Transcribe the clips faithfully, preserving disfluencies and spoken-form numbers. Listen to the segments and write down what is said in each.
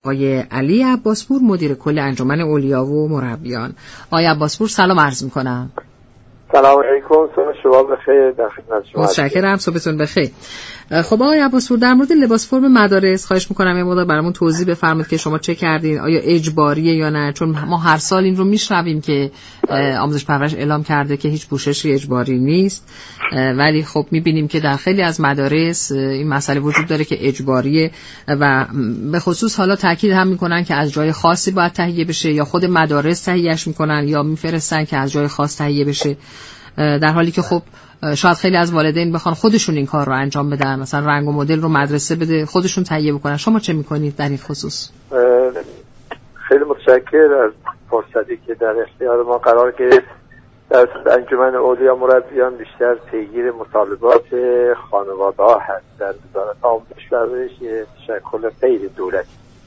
آقای علی عباسپور، مدیر کل انجمن اولیا و مربیان. آقای عباسپور سلام عرض میکنم. سلام علیکم، صبح شما بخیر. در خدمت شما. متشکرم، صبحتون بخیر. خب آقای عباسپور، در مورد لباس فرم مدارس خواهش میکنم یه مقدار برامون توضیح بفرمایید که شما چه کردین، آیا اجباریه یا نه؟ چون ما هر سال این رو میشنویم که آموزش پرورش اعلام کرده که هیچ پوششی اجباری نیست، ولی خب میبینیم که در خیلی از مدارس این مسئله وجود داره که اجباریه و به خصوص حالا تاکید هم میکنن که از جای خاصی باید تهیه بشه یا خود مدارس تهیهش میکنن یا میفرستن که از جای خاص تهیه بشه، در حالی که خب شاید خیلی از والدین بخوان خودشون این کار رو انجام بدن، مثلا رنگ و مدل رو مدرسه بده خودشون تهیه بکنن. شما چه میکنید در این خصوص؟ خیلی متشکرم از فرصتی که در اختیار ما قرار گرفت. در انجمن اولیا مربیان بیشتر پیگیر مطالبات خانواده‌ها هست. در وزارت آموزش و پرورش تشکل غیر دولتی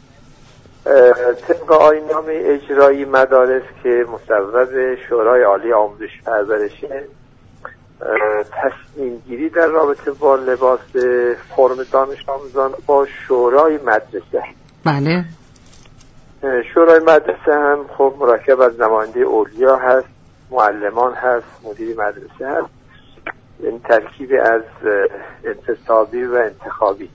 طبق آیین‌نامه اجرایی مدارس که مصوب شورای عالی آموزش و پرورش، تصمیم گیری در رابطه با لباس فرم دانش آموزان با شورای مدرسه. بله. شورای مدرسه هم خب مرکب از نماینده اولیا هست، معلمان هست، مدیر مدرسه هست، این ترکیب از انتصابی و انتخابی.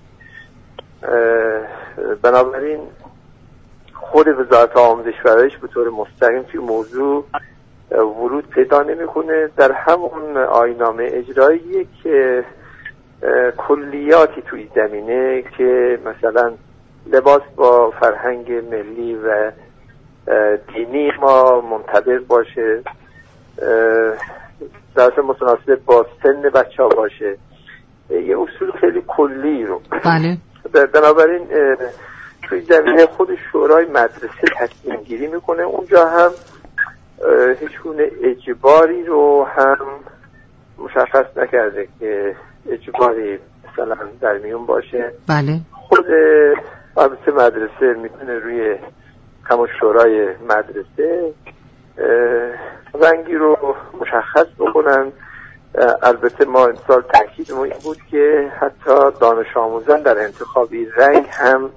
بنابراین خود وزارت آموزش و پرورش به طور مستقیم توی موضوع ورود پیدا نمیکنه. در همون آیین‌نامه اجرایی که کلیاتی توی زمینه که مثلا لباس با فرهنگ ملی و دینی ما منطبق باشه، در متناسب با سن بچه ها باشه، یه اصول خیلی کلی رو بله. بنابراین توی زمینه خود شورای مدرسه تصمیم گیری میکنه. اونجا هم هیچ گونه اجباری رو هم مشخص نکرده که اجباری مثلا در میون باشه. بله. خود البته مدرسه میتونه روی همون شورای مدرسه رنگی رو مشخص بکنن. البته ما امسال تاکید ما این بود که حتی دانش آموزان در انتخابی رنگ هم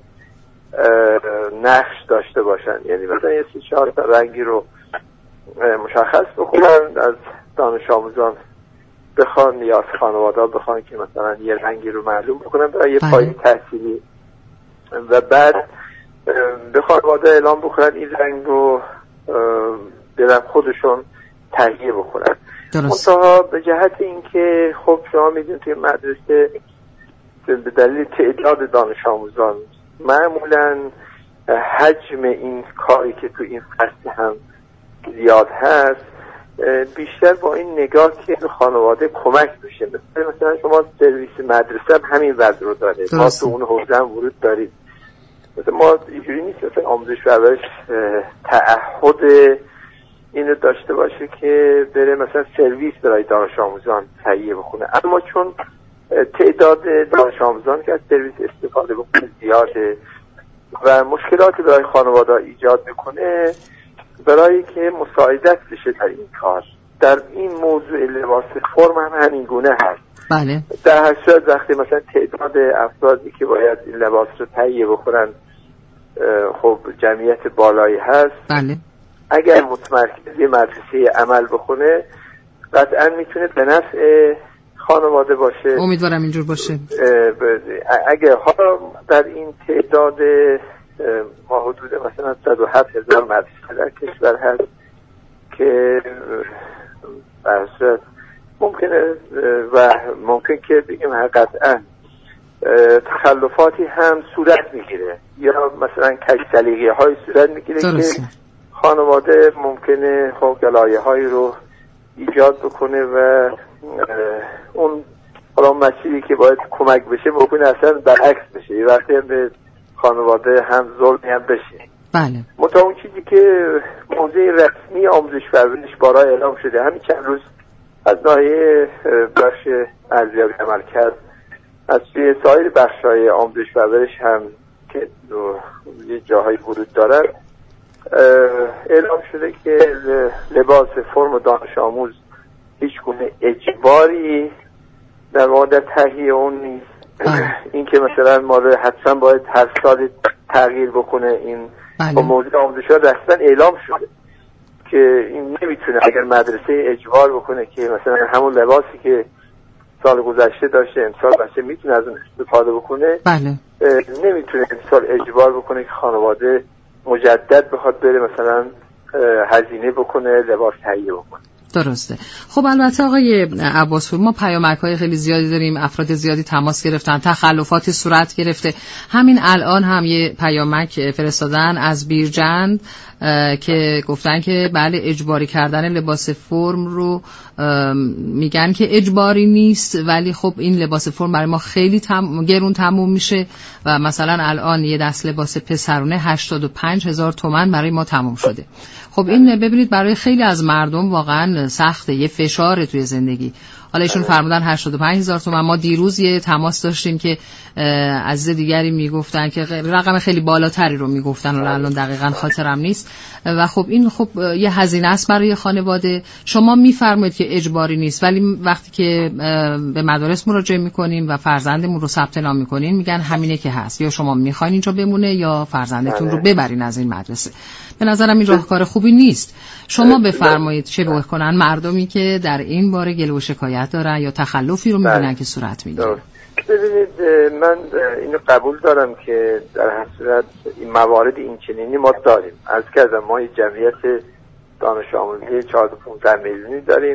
نقش داشته باشن، یعنی مثلا یه سی چهار تا رنگی رو مشخص بکنن، از دانش آموزان بخوان یا از خانواده بخوان که مثلا یه رنگی رو معلوم بکنن برای یه پایه تحصیلی و بعد به خانواده اعلام بکنن این رنگ رو برن خودشون تهیه بکنن. منتها به جهت اینکه خب شما میدونید توی مدرسه به دلیل تعداد دانش آموزان معمولا حجم این کاری که تو این فصل هم زیاد هست، بیشتر با این نگاه که خانواده کمک بشه. مثلا شما سرویس مدرسه هم همین وضع رو داره، ما تو اون حوزه هم ورود دارید. مثلا ما اینجوری نیست مثلا آموزش و پرورش تعهد اینو داشته باشه که بره مثلا سرویس برای دانش آموزان تهیه بکنه، اما چون تعداد دانش آموزان که از سرویس استفاده بکنه زیاده و مشکلاتی برای خانواده ایجاد بکنه، برای که مساعدت بشه در این کار، در این موضوع لباس فرم هم همین گونه هست. بله. در هر صورت وقتی مثلا تعداد افرادی که باید این لباس رو تهیه بکنن خب جمعیت بالایی هست، بله. اگر متمرکز یه مدرسه عمل بکنه قطعا میتونه به نفع خانواده باشه. امیدوارم اینجور باشه. اگر حالا در این تعداد ما حدود مثلا صد و هفت هزار مدرسه در کشور هست که به صورت ممکنه و ممکن که بگیم قطعا تخلفاتی هم صورت میگیره یا مثلا کج سلیقه های صورت میگیره که خانواده ممکنه خب گلایه هایی رو ایجاد بکنه و اون حالا مسئولی که باید کمک بشه ممکنه اصلا برعکس بشه، یه وقتی هم به خانواده هم ظلمی هم بشه. بله. متا اون چیزی که موضوع رسمی آموزش و پرورش بارها اعلام شده، همین چند روز از ناحیه بخش ارزیابی عملکرد از سوی سایر بخش‌های آموزش و پرورش هم که یه جاهای ورود دارن اعلام شده که لباس فرم دانش آموز هیچ گونه اجباری در مورد تهیه اون نیست. این که مثلا ما حتما باید هر سال تغییر بکنه این بله. با موضوع آموزش‌ها رسما اعلام شده که این نمیتونه اگر مدرسه اجبار بکنه که مثلا همون لباسی که سال گذشته داشته امسال بچه میتونه از اون استفاده بکنه. بله. نمیتونه امسال اجبار بکنه که خانواده مجدد بخواد بره مثلا هزینه بکنه لباس تهیه بکنه. درسته. خب البته آقای عباسپور ما پیامک‌های خیلی زیادی داریم، افراد زیادی تماس گرفتن، تخلفاتی صورت گرفته. همین الان هم یه پیامک فرستادن از بیرجند که گفتن که بله اجباری کردن لباس فرم رو میگن که اجباری نیست، ولی خب این لباس فرم برای ما خیلی تم... گرون تموم میشه و مثلا الان یه دست لباس پسرونه هشتاد و پنج هزار تومان برای ما تموم شده. خب این ببینید برای خیلی از مردم واقعا سخته، یه فشاره توی زندگی. حالا ایشون فرمودن هشتاد و پنج هزار تومان. ما دیروز یه تماس داشتیم که از دیگری میگفتن که رقم خیلی بالاتری رو میگفتن و الان دقیقاً خاطرم نیست و خب این خب یه هزینه است برای خانواده. شما میفرمایید که اجباری نیست، ولی وقتی که به مدارس مراجعه میکنیم و فرزندمون رو ثبت نام میکنین میگن همینه که هست، یا شما میخواین اینجا بمونه یا فرزندتون رو ببرین از این مدرسه. به نظرم این راهکار خوبی نیست. شما بفرمایید چه بکنن مردمی که در این باره گله و شکایت دارن یا تخلفی رو میبینن که صورت میگیره. ببینید من اینو قبول دارم که در هر صورت این موارد این چنینی ما داریم. از که ما جمعیت دانش آموزی چهارصد و پانزده میلیونی داریم.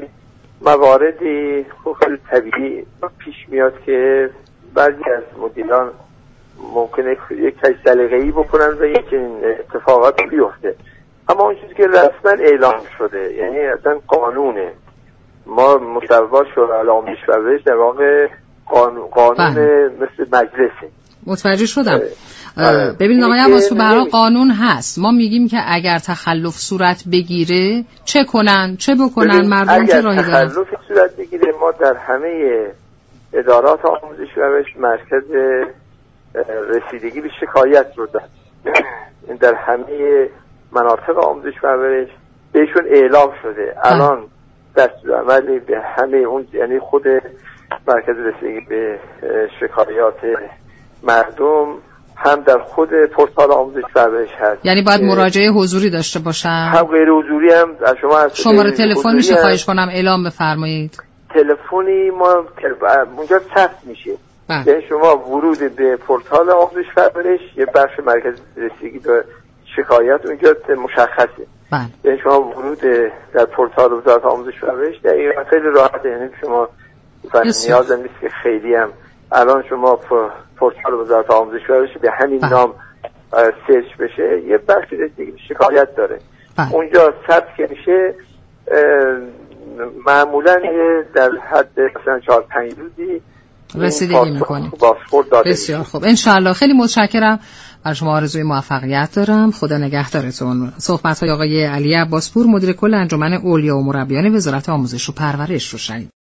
مواردی خیلی طبیعی پیش میاد که بعضی از مدیران ممکنه یک کج سلیقه‌ای بکنن و یک چنین اتفاقات بیفته. اما اون چیزی که رسما اعلام شده، یعنی اصلا قانونه، ما مصوبات شورای آموزش و پرورش در واقع قانون, قانون مثل مجلسه. متوجه شدم. ببینید آقای عباسپور برای قانون هست. ما میگیم که اگر تخلف صورت بگیره چه کنن، چه بکنن مردم که راهی دارن. اگر تخلف صورت بگیره ما در همه ادارات آموزش و پرورش مرکز رسیدگی به شکایت رو داریم. در همه مناطق آموزش و پرورش بهشون اعلام شده. الان دستورالعملی به همه اون، یعنی خود مرکز رسیدگی به شکایات مردم هم در خود پورتال آموزش و پرورش هست. یعنی باید مراجعه حضوری داشته باشن؟ هم غیر حضوری هم از شما هست. شماره تلفن میشه خواهش کنم اعلام بفرمایید؟ تلفنی ما اونجا ثبت میشه. یعنی شما ورود به پورتال آموزش و پرورش یه بخش مرکز رسیدگی به شکایت اونجا مشخصه. بله. یعنی شما ورود در پورتال وزارت آموزش و پرورش دقیقاً خیلی راحته. یعنی شما نیاز نیست که خیلی هم الان شما پورتال وزارت آموزش و پرورش به همین بله. نام سرچ بشه، یه بخش رسیدگی به شکایت داره. بله. اونجا ثبت که میشه معمولاً در حد مثلا چهار پنج روزی رسیدگی میکنید. بسیار خوب، انشالله. خیلی متشکرم. برای شما آرزوی موفقیت دارم. خدا نگهدارتون. صحبت های آقای علی عباسپور مدیر کل انجمن اولیا و مربیان وزارت آموزش و پرورش رو شنید.